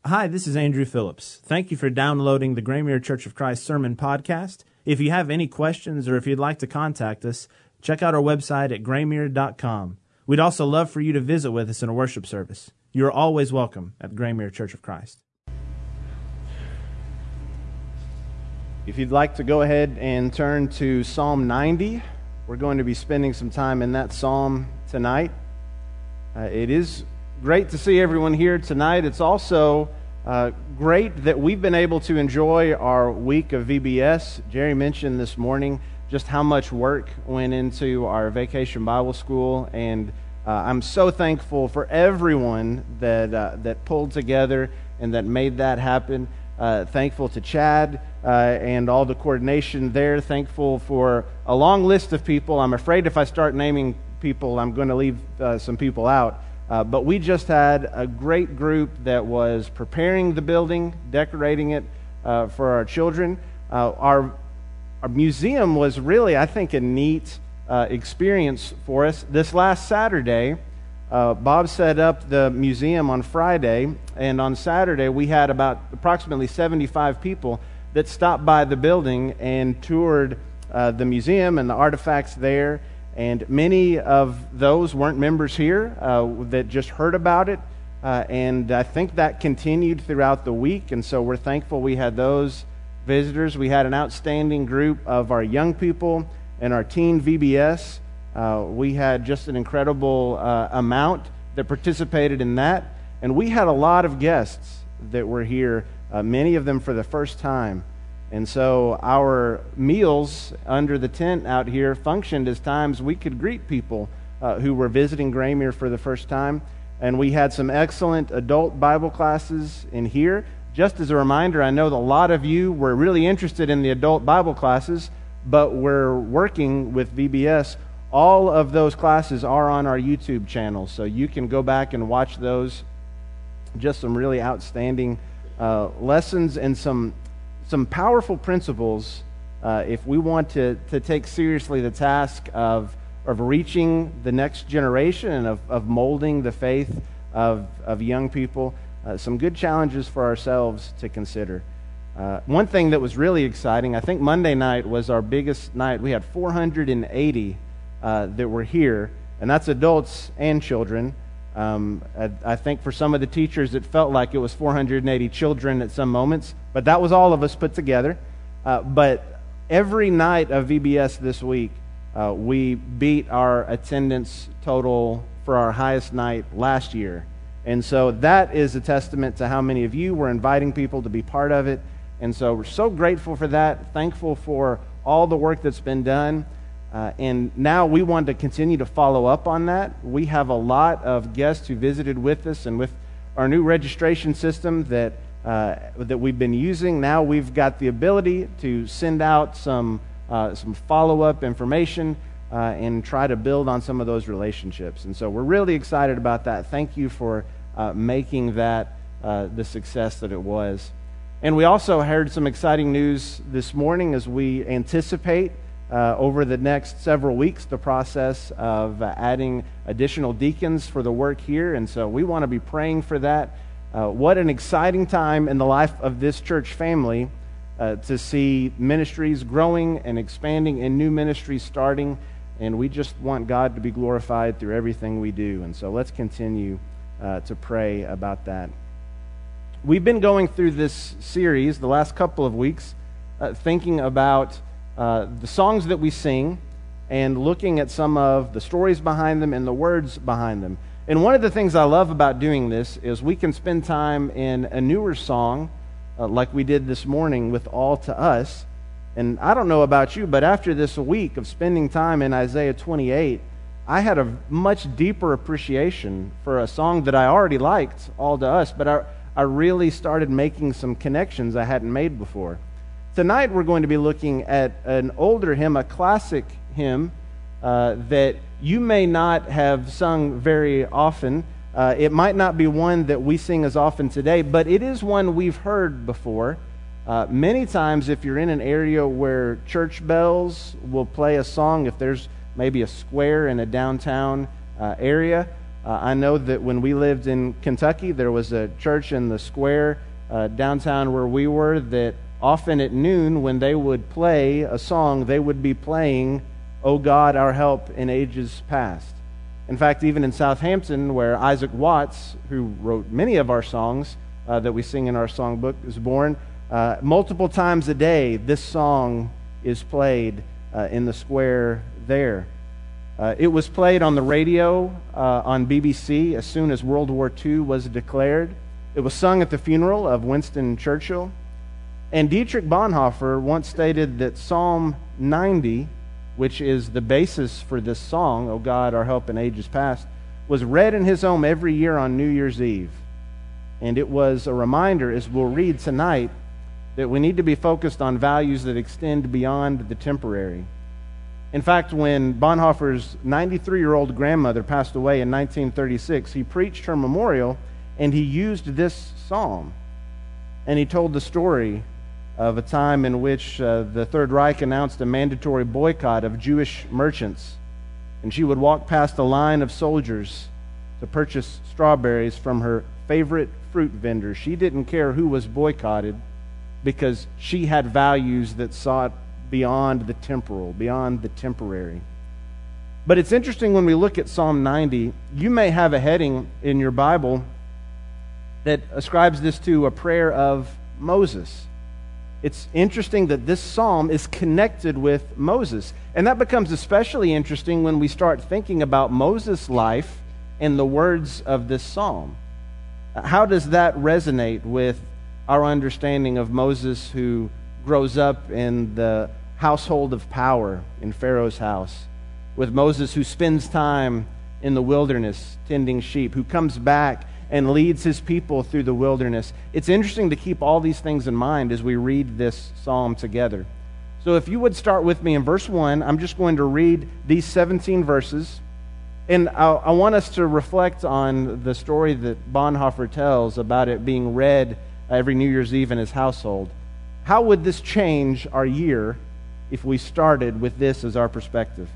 Hi, this is Andrew Phillips. Thank you for downloading the Graymere Church of Christ Sermon Podcast. If you have any questions or if you'd like to contact us, check out our website at graymere.com. We'd also love for you to visit with us in a worship service. You are always welcome at Graymere Church of Christ. If you'd like to go ahead and turn to Psalm 90, we're going to be spending some time in that psalm tonight. It is great to see everyone here tonight. It's also great that we've been able to enjoy our week of VBS. Jerry mentioned this morning just how much work went into our Vacation Bible School, and I'm so thankful for everyone that pulled together and that made that happen. Thankful to Chad and all the coordination there. Thankful for a long list of people. I'm afraid if I start naming people, I'm going to leave some people out. But we just had a great group that was preparing the building, decorating it for our children. Our museum was really, I think, a neat experience for us. This last Saturday, Bob set up the museum on Friday, and on Saturday we had about approximately 75 people that stopped by the building and toured the museum and the artifacts there. And many of those weren't members here that just heard about it. And I think that continued throughout the week. And so we're thankful we had those visitors. We had an outstanding group of our young people and our teen VBS. We had just an incredible amount that participated in that. And we had a lot of guests that were here, many of them for the first time. And so our meals under the tent out here functioned as times we could greet people who were visiting Graymere for the first time. And we had some excellent adult Bible classes in here. Just as a reminder, I know that a lot of you were really interested in the adult Bible classes, but we're working with VBS. All of those classes are on our YouTube channel, so you can go back and watch those. Just some really outstanding lessons and some powerful principles if we want to take seriously the task of reaching the next generation and of molding the faith of young people. Some good challenges for ourselves to consider. One thing that was really exciting, I think Monday night was our biggest night. We had 480 that were here, and that's adults and children. I think for some of the teachers it felt like it was 480 children at some moments, but that was all of us put together. But every night of VBS this week, we beat our attendance total for our highest night last year. And so that is a testament to how many of you were inviting people to be part of it. And so we're so grateful for that, thankful for all the work that's been done. And now we want to continue to follow up on that. We have a lot of guests who visited with us, and with our new registration system that we've been using, now we've got the ability to send out some follow-up information and try to build on some of those relationships. And so we're really excited about that. Thank you for making that the success that it was. And we also heard some exciting news this morning as we anticipate over the next several weeks the process of adding additional deacons for the work here. And so we want to be praying for that. What an exciting time in the life of this church family to see ministries growing and expanding and new ministries starting. And we just want God to be glorified through everything we do. And so let's continue to pray about that. We've been going through this series the last couple of weeks thinking about the songs that we sing and looking at some of the stories behind them and the words behind them. And one of the things I love about doing this is we can spend time in a newer song like we did this morning with All to Us. And I don't know about you, but after this week of spending time in Isaiah 28, I had a much deeper appreciation for a song that I already liked, All to Us, but I really started making some connections I hadn't made before. Tonight we're going to be looking at an older hymn, a classic hymn that you may not have sung very often. It might not be one that we sing as often today, but it is one we've heard before. Many times if you're in an area where church bells will play a song, if there's maybe a square in a downtown area, I know that when we lived in Kentucky, there was a church in the square downtown where we were that often at noon when they would play a song, they would be playing, "O God, Our Help in Ages Past." In fact, even in Southampton, where Isaac Watts, who wrote many of our songs that we sing in our songbook, is born, multiple times a day, this song is played in the square there. It was played on the radio on BBC as soon as World War II was declared. It was sung at the funeral of Winston Churchill. And Dietrich Bonhoeffer once stated that Psalm 90, which is the basis for this song, "O God, Our Help in Ages Past," was read in his home every year on New Year's Eve. And it was a reminder, as we'll read tonight, that we need to be focused on values that extend beyond the temporary. In fact, when Bonhoeffer's 93-year-old grandmother passed away in 1936, he preached her memorial, and he used this psalm. And he told the story of a time in which the Third Reich announced a mandatory boycott of Jewish merchants. And she would walk past a line of soldiers to purchase strawberries from her favorite fruit vendor. She didn't care who was boycotted because she had values that sought beyond the temporal, beyond the temporary. But it's interesting when we look at Psalm 90, you may have a heading in your Bible that ascribes this to a prayer of Moses. It's interesting that this psalm is connected with Moses. And that becomes especially interesting when we start thinking about Moses' life and the words of this psalm. How does that resonate with our understanding of Moses, who grows up in the household of power in Pharaoh's house, with Moses who spends time in the wilderness tending sheep, who comes back and leads his people through the wilderness? It's interesting to keep all these things in mind as we read this psalm together. So if you would start with me in verse 1, I'm just going to read these 17 verses, and I want us to reflect on the story that Bonhoeffer tells about it being read every New Year's Eve in his household. How would this change our year if we started with this as our perspective?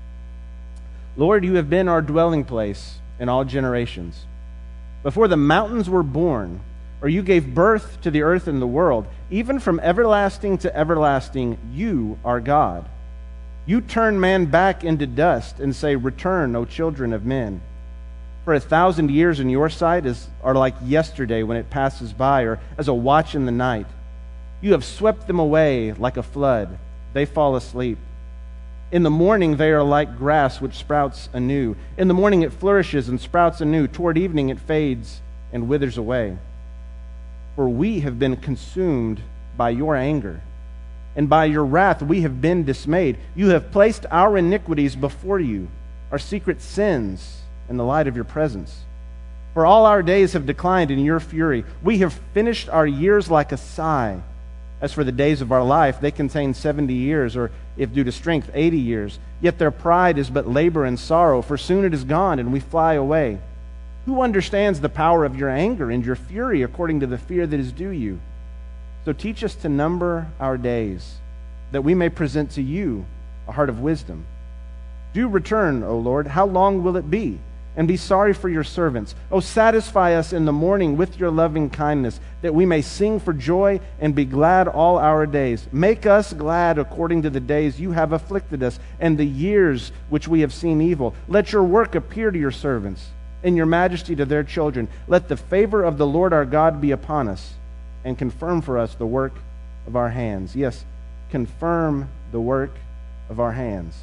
Lord, you have been our dwelling place in all generations. Before the mountains were born, or you gave birth to the earth and the world, even from everlasting to everlasting, you are God. You turn man back into dust and say, "Return, O children of men." For 1,000 years in your sight are like yesterday when it passes by, or as a watch in the night. You have swept them away like a flood. They fall asleep. In the morning they are like grass which sprouts anew. In the morning it flourishes and sprouts anew. Toward evening it fades and withers away. For we have been consumed by your anger, and by your wrath we have been dismayed. You have placed our iniquities before you, our secret sins in the light of your presence. For all our days have declined in your fury. We have finished our years like a sigh. As for the days of our life, they contain 70 years, or if due to strength, 80 years. Yet their pride is but labor and sorrow, for soon it is gone, and we fly away. Who understands the power of your anger and your fury according to the fear that is due you? So teach us to number our days, that we may present to you a heart of wisdom. Do return, O Lord. How long will it be? And be sorry for your servants. Oh, satisfy us in the morning with your loving kindness, that we may sing for joy and be glad all our days. Make us glad according to the days you have afflicted us, and the years which we have seen evil. Let your work appear to your servants, and your majesty to their children. Let the favor of the Lord our God be upon us, and confirm for us the work of our hands. Yes, confirm the work of our hands.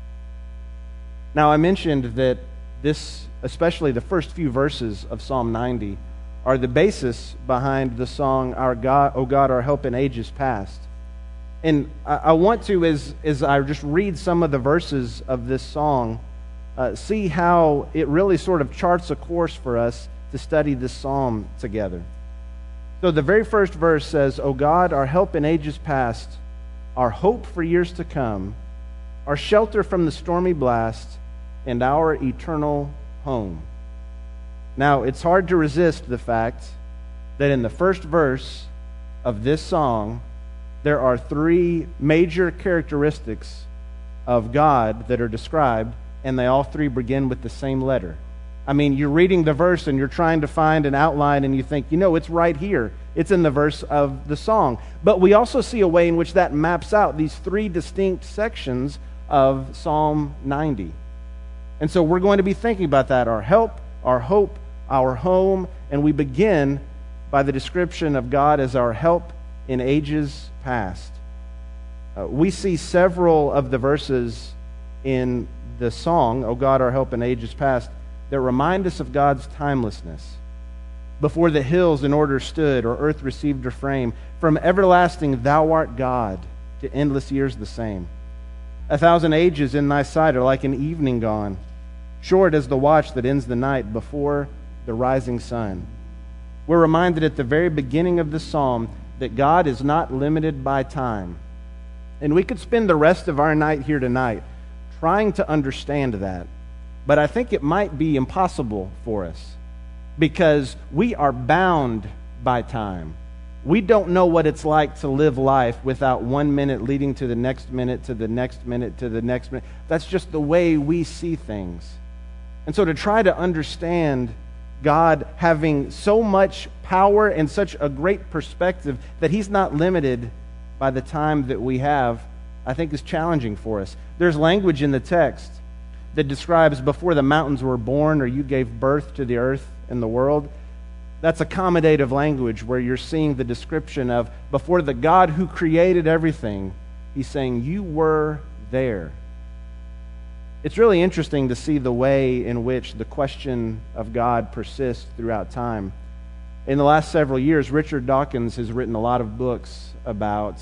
Now, I mentioned that this, especially the first few verses of Psalm 90, are the basis behind the song, "Our God, O God, Our Help in Ages Past." And I want to, as I just read some of the verses of this song, see how it really sort of charts a course for us to study this psalm together. So the very first verse says, "O God, our help in ages past, our hope for years to come, our shelter from the stormy blast, and our eternal home." Now, it's hard to resist the fact that in the first verse of this song, there are three major characteristics of God that are described, and they all three begin with the same letter, I mean, you're reading the verse and you're trying to find an outline and you think, it's right here. It's in the verse of the song. But we also see a way in which that maps out these three distinct sections of Psalm 90. And so we're going to be thinking about that, our help, our hope, our home, and we begin by the description of God as our help in ages past. We see several of the verses in the song, O God, our help in ages past, that remind us of God's timelessness. Before the hills in order stood, or earth received her frame, from everlasting thou art God, to endless years the same. 1,000 ages in thy sight are like an evening gone, short as the watch that ends the night before the rising sun. We're reminded at the very beginning of the psalm that God is not limited by time. And we could spend the rest of our night here tonight trying to understand that. But I think it might be impossible for us because we are bound by time. We don't know what it's like to live life without 1 minute leading to the next minute, to the next minute, to the next minute. That's just the way we see things. And so to try to understand God having so much power and such a great perspective that He's not limited by the time that we have, I think is challenging for us. There's language in the text that describes before the mountains were born or you gave birth to the earth and the world. That's accommodative language where you're seeing the description of before the God who created everything, He's saying you were there. It's really interesting to see the way in which the question of God persists throughout time. In the last several years, Richard Dawkins has written a lot of books about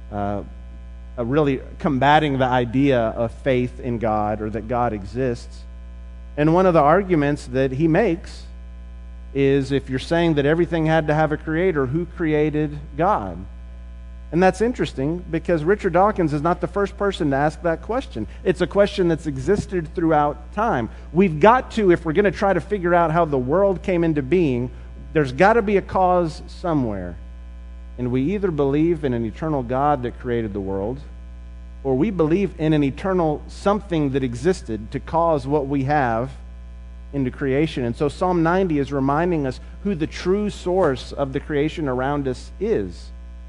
really combating the idea of faith in God or that God exists. And one of the arguments that he makes is if you're saying that everything had to have a creator, who created God? And that's interesting because Richard Dawkins is not the first person to ask that question. It's a question that's existed throughout time. We've got to, if we're going to try to figure out how the world came into being, there's got to be a cause somewhere. And we either believe in an eternal God that created the world, or we believe in an eternal something that existed to cause what we have into creation. And so Psalm 90 is reminding us who the true source of the creation around us is.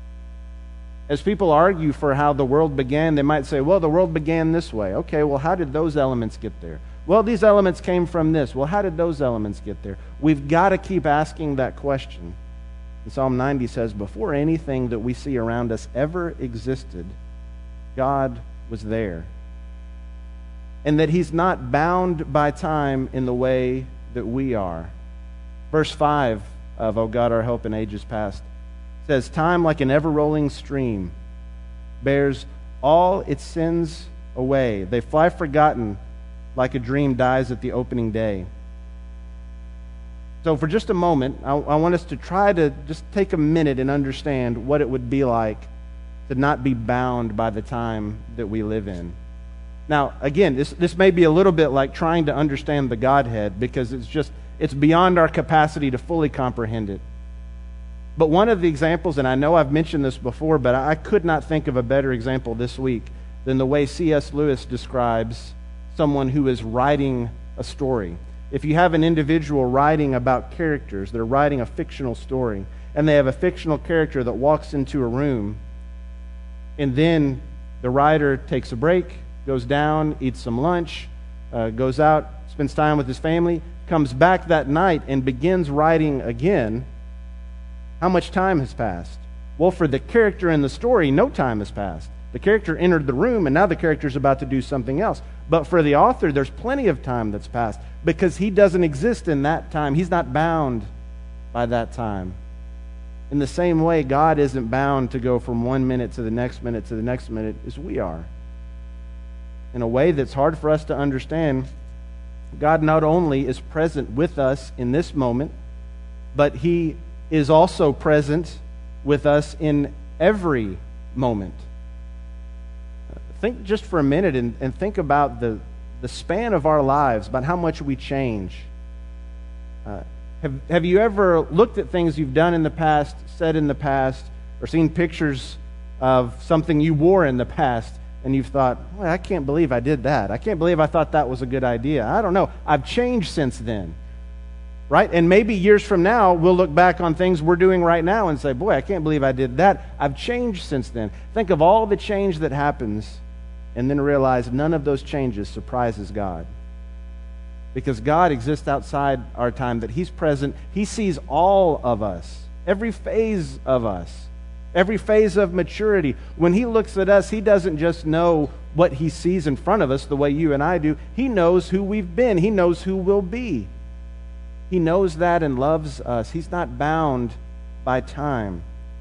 As people argue for how the world began, they might say, well, the world began this way. Okay, well, how did those elements get there? Well, these elements came from this. Well, how did those elements get there? We've got to keep asking that question. And Psalm 90 says, before anything that we see around us ever existed, God was there. And that He's not bound by time in the way that we are. Verse 5 of O God, our help in ages past says, time like an ever-rolling stream bears all its sins away. They fly forgotten like a dream dies at the opening day. So for just a moment, I want us to try to just take a minute and understand what it would be like to not be bound by the time that we live in. Now, again, this may be a little bit like trying to understand the Godhead because it's beyond our capacity to fully comprehend it. But one of the examples, and I know I've mentioned this before, but I could not think of a better example this week than the way C.S. Lewis describes someone who is writing a story. If you have an individual writing about characters, they're writing a fictional story, and they have a fictional character that walks into a room, and then the writer takes a break, goes down, eats some lunch, goes out, spends time with his family, comes back that night and begins writing again, how much time has passed? Well, for the character in the story, no time has passed. The character entered the room, and now the character's about to do something else. But for the author, there's plenty of time that's passed because he doesn't exist in that time. He's not bound by that time. In the same way, God isn't bound to go from 1 minute to the next minute to the next minute as we are. In a way that's hard for us to understand, God not only is present with us in this moment, but He is also present with us in every moment. Think just for a minute and think about the span of our lives, about how much we change. Have you ever looked at things you've done in the past, said in the past, or seen pictures of something you wore in the past, and you've thought, well, I can't believe I did that. I can't believe I thought that was a good idea. I don't know. I've changed since then. right? And maybe years from now, we'll look back on things we're doing right now and say, boy, I can't believe I did that. I've changed since then. Think of all the change that happens and then realize none of those changes surprises God. Because God exists outside our time, that He's present. He sees all of us, every phase of us, every phase of maturity. When He looks at us, He doesn't just know what He sees in front of us the way you and I do. He knows who we've been. He knows who we'll be. He knows that and loves us. He's not bound by time.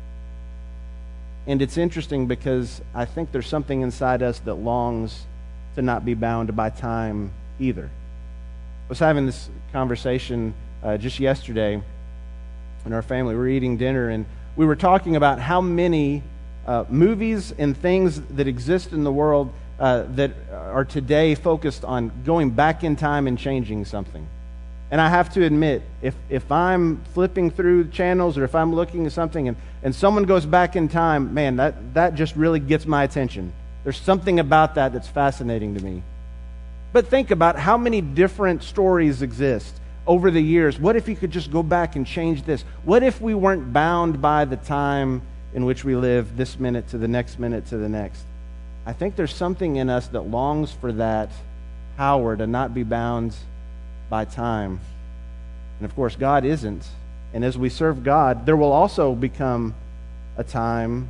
And it's interesting because I think there's something inside us that longs to not be bound by time either. I was having this conversation just yesterday in our family. We were eating dinner, and we were talking about how many movies and things that exist in the world that are today focused on going back in time and changing something. And I have to admit, if I'm flipping through channels or if I'm looking at something and someone goes back in time, man, that just really gets my attention. There's something about that that's fascinating to me. But think about how many different stories exist over the years. What if you could just go back and change this? What if we weren't bound by the time in which we live, this minute to the next minute to the next? I think there's something in us that longs for that power to not be bound by time. And of course, God isn't. And as we serve God, there will also become a time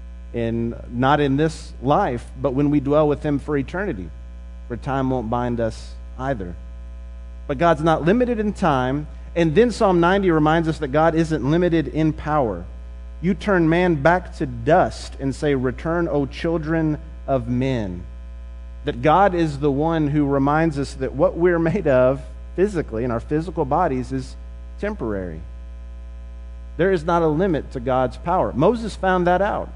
not in this life, but when we dwell with Him for eternity, where time won't bind us either. But God's not limited in time. And then Psalm 90 reminds us that God isn't limited in power. You turn man back to dust and say, "Return, O children of men." That God is the one who reminds us that what we're made of physically, in our physical bodies, is temporary. There is not a limit to God's power. Moses found that out.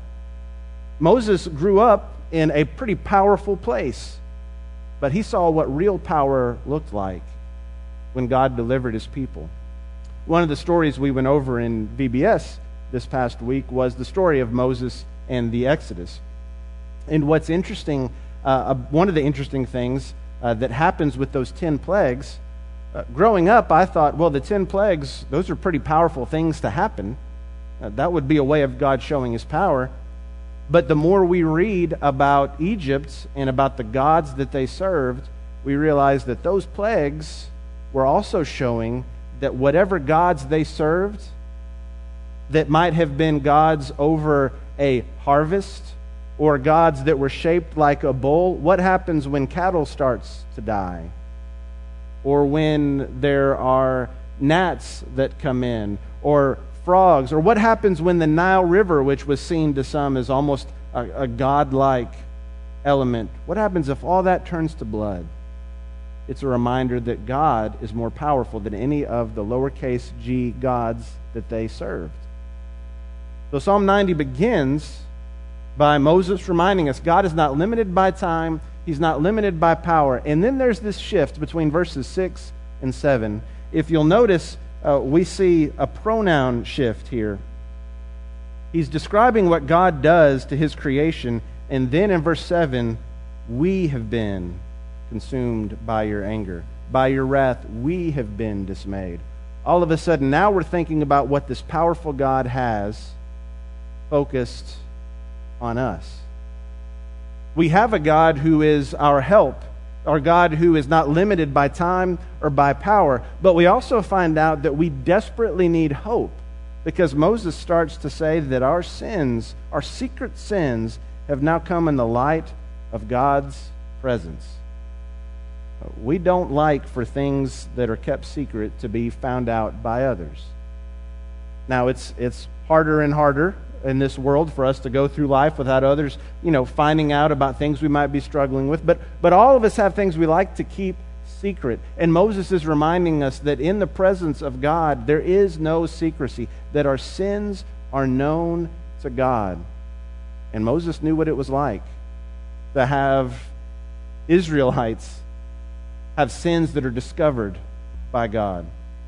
Moses grew up in a pretty powerful place, but he saw what real power looked like when God delivered His people. One of the stories we went over in VBS this past week was the story of Moses and the Exodus. And what's interesting, one of the interesting things that happens with those 10 plagues, growing up, I thought, well, the 10 plagues, those are pretty powerful things to happen. That would be a way of God showing His power. But the more we read about Egypt and about the gods that they served, we realize that those plagues were also showing that whatever gods they served, that might have been gods over a harvest or gods that were shaped like a bull, what happens when cattle starts to die? Or when there are gnats that come in, or frogs, or what happens when the Nile River, which was seen to some as almost a godlike element, what happens if all that turns to blood? It's a reminder that God is more powerful than any of the lowercase g gods that they served. So Psalm 90 begins by Moses reminding us God is not limited by time, He's not limited by power. And then there's this shift between verses 6 and 7. If you'll notice, we see a pronoun shift here. He's describing what God does to His creation, and then in verse 7, we have been consumed by your anger. By your wrath, we have been dismayed. All of a sudden, now we're thinking about what this powerful God has focused on us. We have a God who is our help, our God who is not limited by time or by power, but we also find out that we desperately need hope, because Moses starts to say that our sins, our secret sins, have now come in the light of God's presence. We don't like for things that are kept secret to be found out by others. Now, it's harder and harder in this world for us to go through life without others, finding out about things we might be struggling with. But all of us have things we like to keep secret. And Moses is reminding us that in the presence of God, there is no secrecy, that our sins are known to God. And Moses knew what it was like to have Israelites have sins that are discovered by God.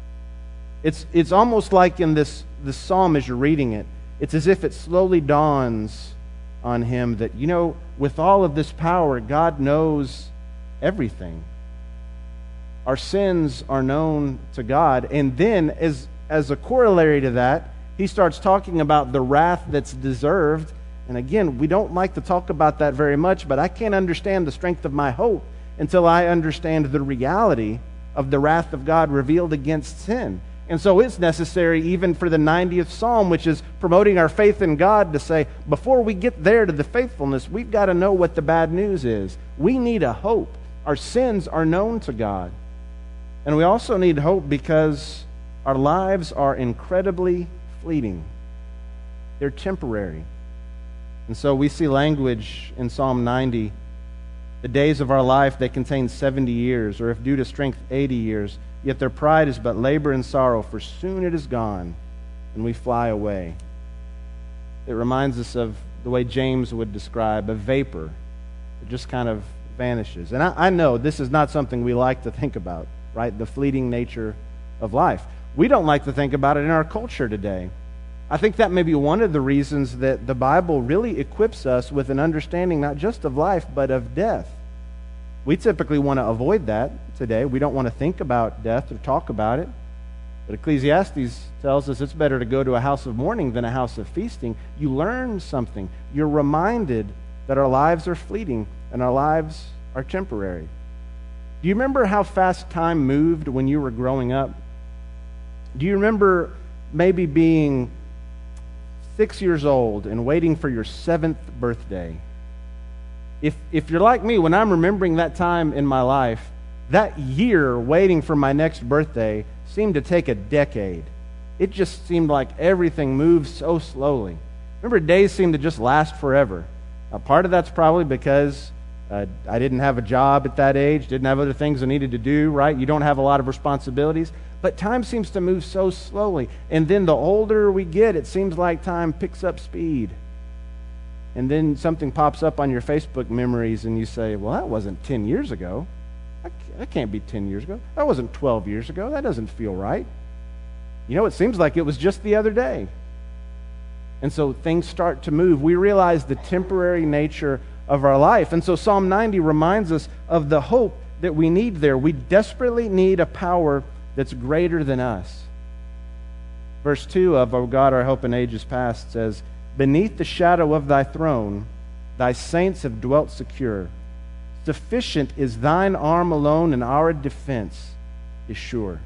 It's almost like in this psalm as you're reading it, it's as if it slowly dawns on him that, with all of this power, God knows everything. our sins are known to God. And then, as a corollary to that, he starts talking about the wrath that's deserved. And again, we don't like to talk about that very much, but I can't understand the strength of my hope until I understand the reality of the wrath of God revealed against sin. And so it's necessary even for the 90th Psalm, which is promoting our faith in God, to say, before we get there to the faithfulness, we've got to know what the bad news is. We need a hope. Our sins are known to God. And we also need hope because our lives are incredibly fleeting. They're temporary. And so we see language in Psalm 90. The days of our life, they contain 70 years, or if due to strength, 80 years. Yet their pride is but labor and sorrow, for soon it is gone, and we fly away. It reminds us of the way James would describe a vapor. It just kind of vanishes. And I know this is not something we like to think about, right? The fleeting nature of life. We don't like to think about it in our culture today. I think that may be one of the reasons that the Bible really equips us with an understanding not just of life, but of death. We typically want to avoid that today. We don't want to think about death or talk about it. But Ecclesiastes tells us it's better to go to a house of mourning than a house of feasting. You learn something. You're reminded that our lives are fleeting and our lives are temporary. Do you remember how fast time moved when you were growing up? Do you remember maybe being 6 years old and waiting for your 7th birthday? If you're like me, when I'm remembering that time in my life, that year waiting for my next birthday seemed to take a decade. It just seemed like everything moved so slowly. Remember, days seemed to just last forever. Part of that's probably because I didn't have a job at that age, didn't have other things I needed to do, right? You don't have a lot of responsibilities. But time seems to move so slowly. And then the older we get, it seems like time picks up speed. And then something pops up on your Facebook memories and you say, well, that wasn't 10 years ago. That can't be 10 years ago. That wasn't 12 years ago. That doesn't feel right. You know, it seems like it was just the other day. And so things start to move. We realize the temporary nature of our life. And so Psalm 90 reminds us of the hope that we need there. We desperately need a power that's greater than us. Verse 2 of O God, our hope in ages past says, beneath the shadow of thy throne, thy saints have dwelt secure. Sufficient is thine arm alone, and our defense is sure.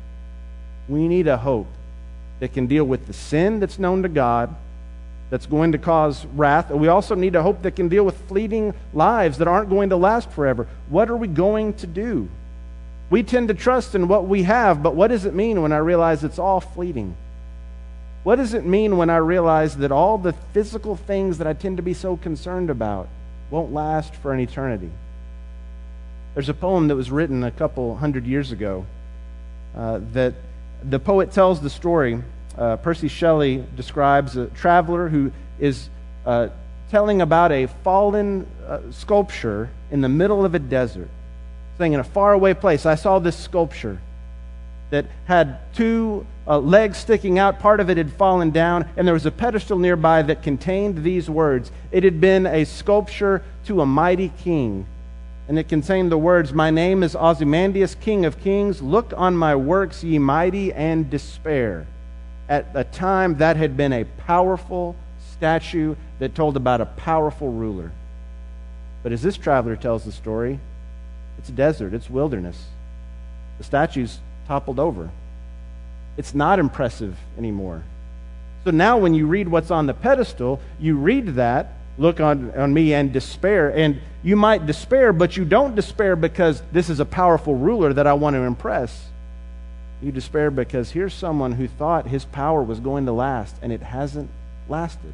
We need a hope that can deal with the sin that's known to God, that's going to cause wrath. And we also need a hope that can deal with fleeting lives that aren't going to last forever. What are we going to do? We tend to trust in what we have, but what does it mean when I realize it's all fleeting? What does it mean when I realize that all the physical things that I tend to be so concerned about won't last for an eternity? There's a poem that was written a couple hundred years ago that the poet tells the story. Percy Shelley describes a traveler who is telling about a fallen sculpture in the middle of a desert, saying in a faraway place, I saw this sculpture that had two legs sticking out. Part of it had fallen down, and there was a pedestal nearby that contained these words. It had been a sculpture to a mighty king, and it contained the words, my name is Ozymandias, King of Kings. Look on my works, ye mighty, and despair. At a time, that had been a powerful statue that told about a powerful ruler. But as this traveler tells the story, it's desert, it's wilderness. The statue's toppled over. It's not impressive anymore. So now when you read what's on the pedestal, you read that, look on me and despair. And you might despair, but you don't despair because this is a powerful ruler that I want to impress. You despair because here's someone who thought his power was going to last, and it hasn't lasted.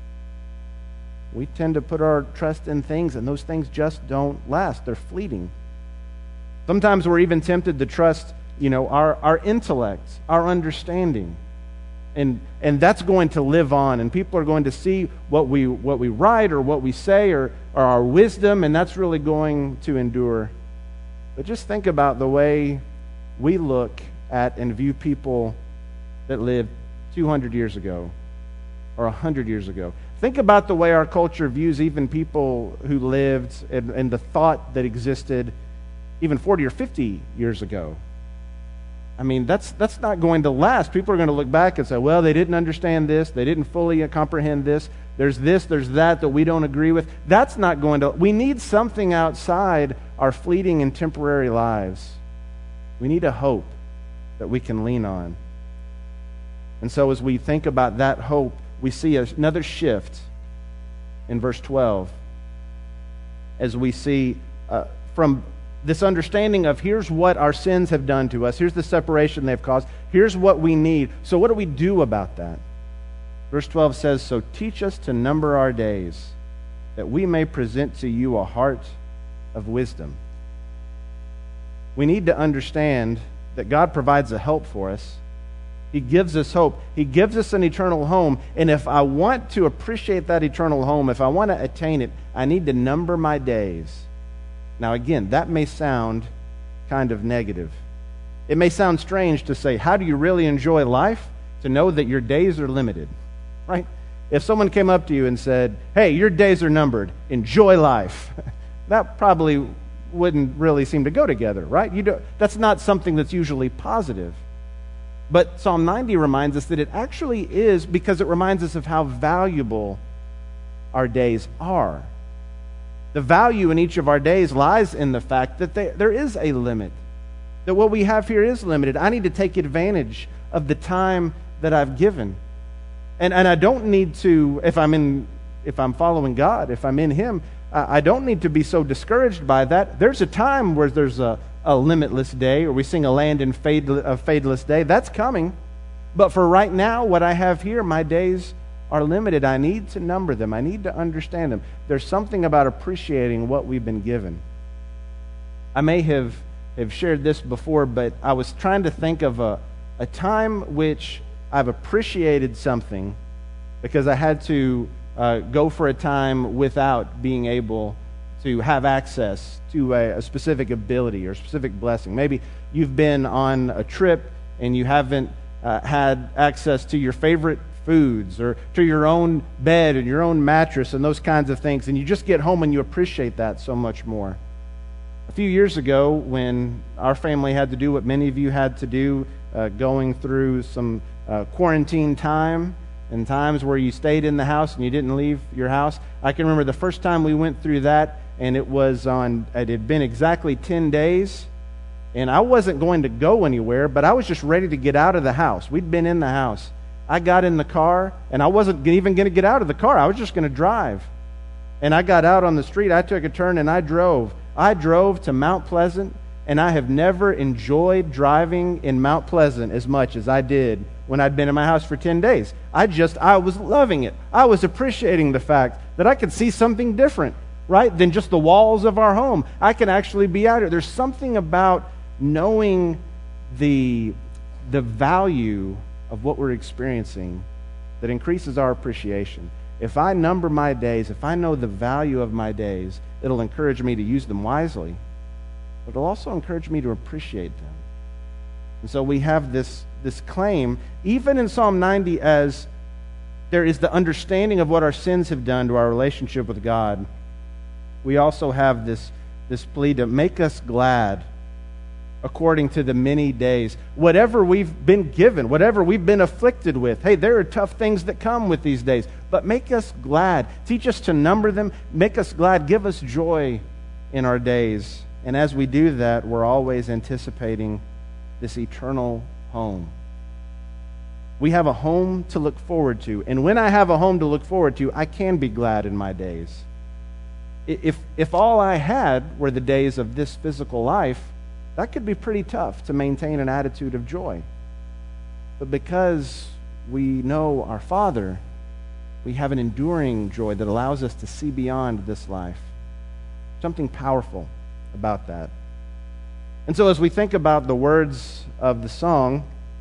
We tend to put our trust in things, and those things just don't last. They're fleeting. Sometimes we're even tempted to trust, our intellect, our understanding. And that's going to live on, and people are going to see what we write or what we say or our wisdom, and that's really going to endure. But just think about the way we look at and view people that lived 200 years ago or 100 years ago. Think about the way our culture views even people who lived and the thought that existed even 40 or 50 years ago. I mean, that's not going to last. People are going to look back and say, well, they didn't understand this. They didn't fully comprehend this. There's that we don't agree with. That's not going to... We need something outside our fleeting and temporary lives. We need a hope that we can lean on. And so as we think about that hope, we see another shift in verse 12. As we see from this understanding of here's what our sins have done to us, here's the separation they've caused, here's what we need. So what do we do about that? Verse 12 says, so teach us to number our days, that we may present to you a heart of wisdom. We need to understand that God provides a help for us. He gives us hope. He gives us an eternal home. And if I want to appreciate that eternal home, if I want to attain it, I need to number my days. Now again, that may sound kind of negative. It may sound strange to say, how do you really enjoy life? To know that your days are limited, right? If someone came up to you and said, hey, your days are numbered, enjoy life, that probably wouldn't really seem to go together, right? That's not something that's usually positive. But Psalm 90 reminds us that it actually is, because it reminds us of how valuable our days are. The value in each of our days lies in the fact that there is a limit, that what we have here is limited. I need to take advantage of the time that I've given. And I don't need to, if I'm following God, if I'm in Him, I don't need to be so discouraged by that. There's a time where there's a limitless day, or we sing a land in a fadeless day. That's coming. But for right now, what I have here, my days are limited. I need to number them. I need to understand them. There's something about appreciating what we've been given. I may have shared this before, but I was trying to think of a time which I've appreciated something because I had to go for a time without being able to have access to a specific ability or specific blessing. Maybe you've been on a trip and you haven't had access to your favorite foods or to your own bed and your own mattress and those kinds of things, and you just get home and you appreciate that so much more. A few years ago, when our family had to do what many of you had to do, going through some quarantine time and times where you stayed in the house and you didn't leave your house, I can remember the first time we went through that, and it had been exactly 10 days, and I wasn't going to go anywhere, but I was just ready to get out of the house. We'd been in the house. I got in the car, and I wasn't even going to get out of the car. I was just going to drive. And I got out on the street. I took a turn, and I drove. I drove to Mount Pleasant, and I have never enjoyed driving in Mount Pleasant as much as I did when I'd been in my house for 10 days. I was loving it. I was appreciating the fact that I could see something different, right, than just the walls of our home. I can actually be out here. There's something about knowing the value of what we're experiencing that increases our appreciation. If I number my days, if I know the value of my days, it'll encourage me to use them wisely, but it'll also encourage me to appreciate them. And so we have this claim, even in Psalm 90, as there is the understanding of what our sins have done to our relationship with God, we also have this plea to make us glad according to the many days. Whatever we've been given, whatever we've been afflicted with, hey, there are tough things that come with these days, but make us glad. Teach us to number them. Make us glad. Give us joy in our days. And as we do that, we're always anticipating this eternal home. We have a home to look forward to. And when I have a home to look forward to, I can be glad in my days. If all I had were the days of this physical life, that could be pretty tough to maintain an attitude of joy. But because we know our Father, we have an enduring joy that allows us to see beyond this life. Something powerful about that. And so as we think about the words of the song,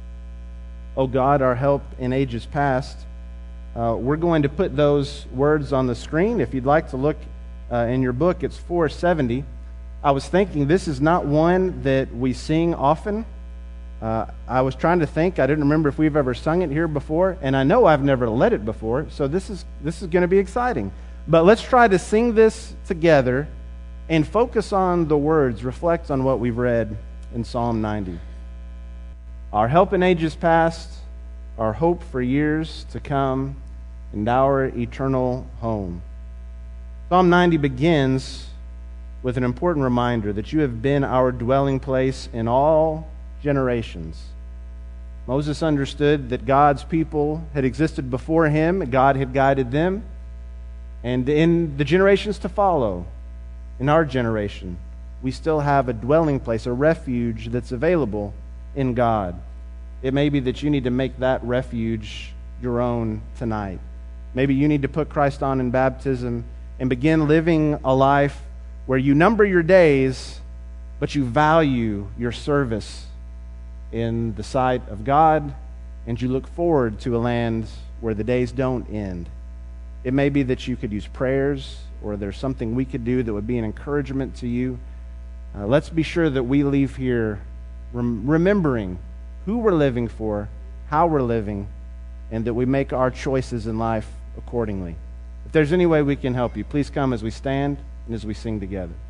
"O God, our help in ages past," we're going to put those words on the screen. If you'd like to look in your book, it's 470. I was thinking this is not one that we sing often. I was trying to think. I didn't remember if we've ever sung it here before, and I know I've never led it before, so this is going to be exciting. But let's try to sing this together and focus on the words, reflect on what we've read in Psalm 90. our help in ages past, our hope for years to come, and our eternal home. Psalm 90 begins with an important reminder that you have been our dwelling place in all generations. Moses understood that God's people had existed before him, God had guided them, and in the generations to follow, in our generation, we still have a dwelling place, a refuge that's available in God. It may be that you need to make that refuge your own tonight. Maybe you need to put Christ on in baptism and begin living a life where you number your days, but you value your service in the sight of God, and you look forward to a land where the days don't end. It may be that you could use prayers, or there's something we could do that would be an encouragement to you. Let's be sure that we leave here remembering who we're living for, how we're living, and that we make our choices in life accordingly. If there's any way we can help you, please come as we stand and as we sing together.